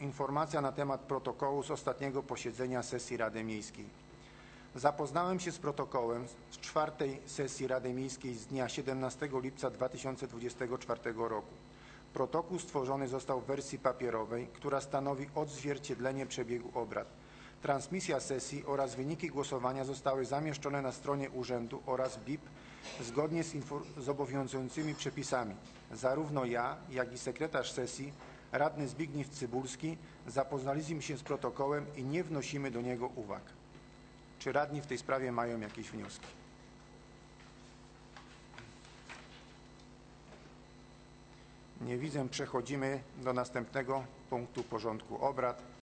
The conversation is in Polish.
Informacja na temat protokołu z ostatniego posiedzenia sesji Rady Miejskiej. Zapoznałem się z protokołem z 4. sesji Rady Miejskiej z dnia 17 lipca 2024 roku. Protokół stworzony został w wersji papierowej, która stanowi odzwierciedlenie przebiegu obrad. Transmisja sesji oraz wyniki głosowania zostały zamieszczone na stronie urzędu oraz BIP zgodnie z obowiązującymi przepisami. Zarówno ja, jak i sekretarz sesji, radny Zbigniew Cybulski, zapoznaliśmy się z protokołem i nie wnosimy do niego uwag. Czy radni w tej sprawie mają jakieś wnioski? Nie widzę. Przechodzimy do następnego punktu porządku obrad.